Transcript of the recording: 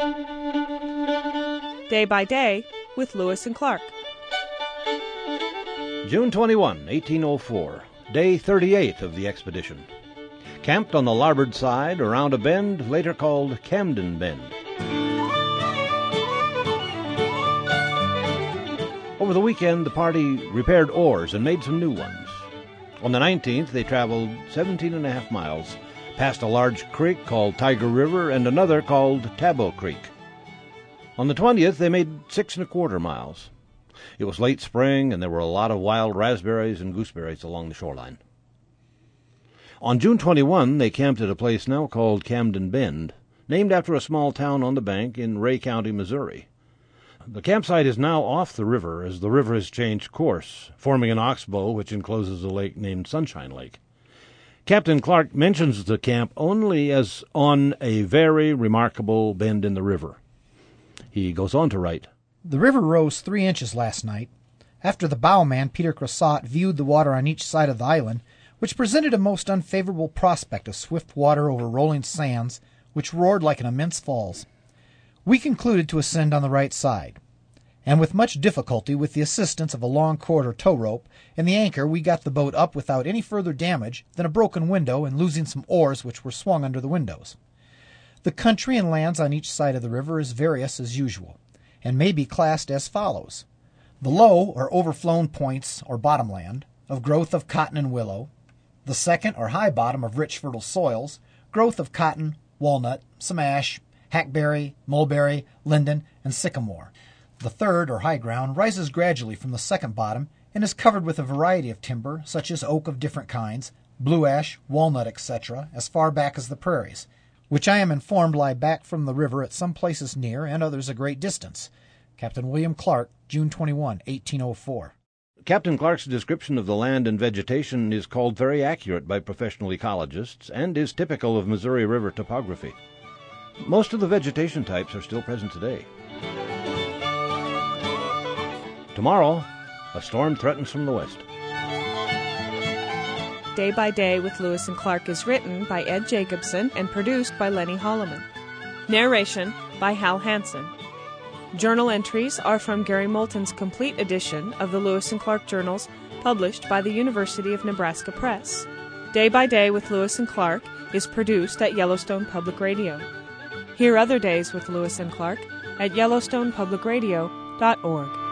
Day by Day with Lewis and Clark. June 21, 1804, day 38 of the expedition. Camped on the larboard side around a bend later called Camden Bend. Over the weekend, the party repaired oars and made some new ones. On the 19th, they traveled 17.5 miles, past a large creek called Tiger River and another called Tabo Creek. On the 20th, they made 6.25 miles. It was late spring, and there were a lot of wild raspberries and gooseberries along the shoreline. On June 21, they camped at a place now called Camden Bend, named after a small town on the bank in Ray County, Missouri. The campsite is now off the river, as the river has changed course, forming an oxbow which encloses a lake named Sunshine Lake. Captain Clark mentions the camp only as on a very remarkable bend in the river. He goes on to write, "The river rose 3 inches last night, after the bowman, Peter Croissant, viewed the water on each side of the island, which presented a most unfavorable prospect of swift water over rolling sands, which roared like an immense falls. We concluded to ascend on the right side, and with much difficulty, with the assistance of a long cord or tow rope and the anchor, we got the boat up without any further damage than a broken window and losing some oars which were swung under the windows. The country and lands on each side of the river is various as usual, and may be classed as follows: the low or overflown points or bottom land, of growth of cotton and willow; the second or high bottom of rich fertile soils, growth of cotton, walnut, some ash, hackberry, mulberry, linden, and sycamore. The third or high ground rises gradually from the second bottom and is covered with a variety of timber, such as oak of different kinds, blue ash, walnut, etc., as far back as the prairies, which I am informed lie back from the river at some places near and others a great distance. Captain William Clark, June 21, 1804. Captain Clark's description of the land and vegetation is called very accurate by professional ecologists and is typical of Missouri River topography. Most of the vegetation types are still present today. Tomorrow, a storm threatens from the west. Day by Day with Lewis and Clark is written by Ed Jacobson and produced by Lenny Holloman. Narration by Hal Hansen. Journal entries are from Gary Moulton's complete edition of the Lewis and Clark Journals, published by the University of Nebraska Press. Day by Day with Lewis and Clark is produced at Yellowstone Public Radio. Hear other days with Lewis and Clark at yellowstonepublicradio.org.